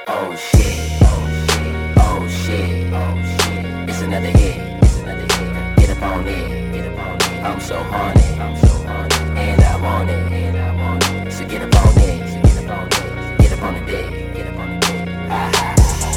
Oh shit, oh shit, oh shit, oh shit. It's another hit, it's another hit. Get up on it, get up on it. I'm so horny, and I want it, and I want it. So get up on it, so get up on it. Get up on the dick, get up on the dick. Ha ha.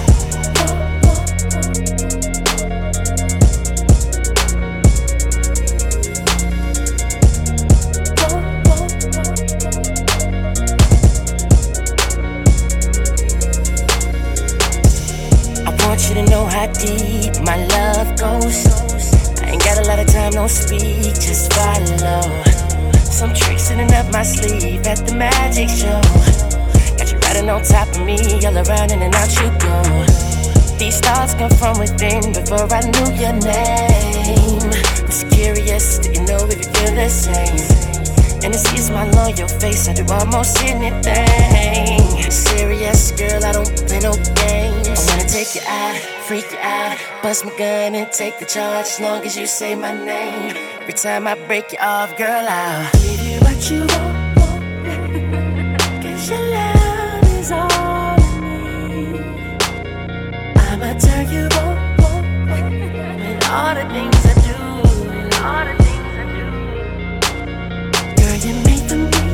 I want you to know how deep my love goes. I ain't got a lot of time, don't speak, just follow. Some tricks sitting up my sleeve at the magic show. Got you riding on top of me, all around in and out you go. These thoughts come from within before I knew your name. Was curious, didn't know if you feel the same. And it's easy, my on your face, I do almost anything. Serious, girl, I don't play no games. I wanna take you out, freak you out, bust my gun and take the charge as long as you say my name. Every time I break you off, girl, I'll give you what you want. Cause your love is all I need. I'ma turn you on with all the things I do. All the things I do. Girl, you made for me.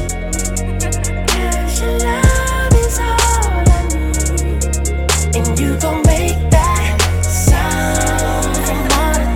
Cause your love is all I need. And you gon' make that sound from all the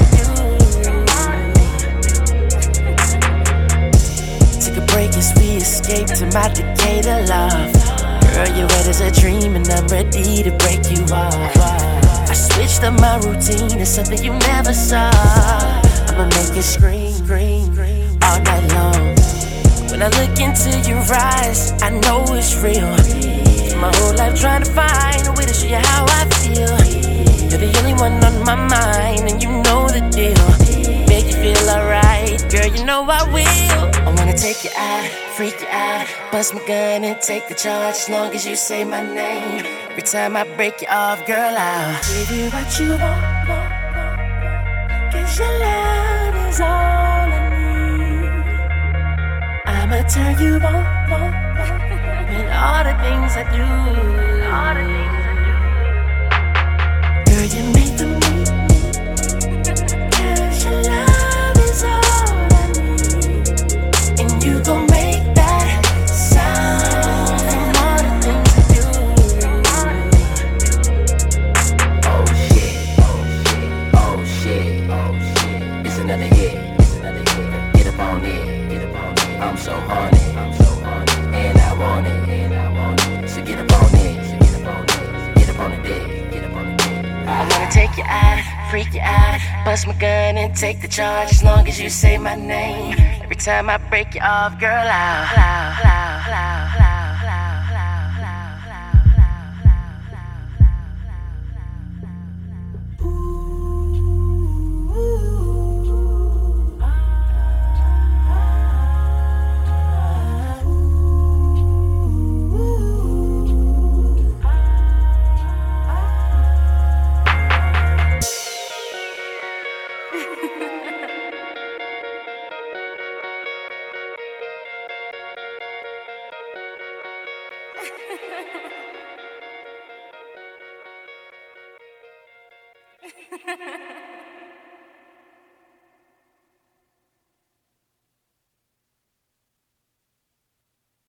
things I do. Take a break as we escape to my decade of love. Girl, you're wet as a dream and I'm ready to break you off. I switched up my routine, it's something you never saw. I'ma make it scream all night long. When I look into your eyes, I know it's real. My whole life trying to find a way to show you how I feel. You're the only one on my mind, and you know the deal. Make you feel alright, girl, you know I will. I wanna take you out, freak you out, bust my gun and take the charge as long as you say my name. Every time I break you off, girl, I'll give you what you want. Cause your love is all I need. I'ma turn you on with all the things I do. All the things I do. Girl, you made for me. Cause your love is all I need. And you gon' make that sound from all the things I do. Oh shit, oh shit, oh shit. It's another hit, it's another hit. Get up on it, get up on it. I'm so horny, and I want it, and I want it. So get up on it, so get up on it. Get up on the dick, get up on the dick. I wanna take you out, freak you out, bust my gun and take the charge as long as you say my name. Every time I break you off, girl, I'll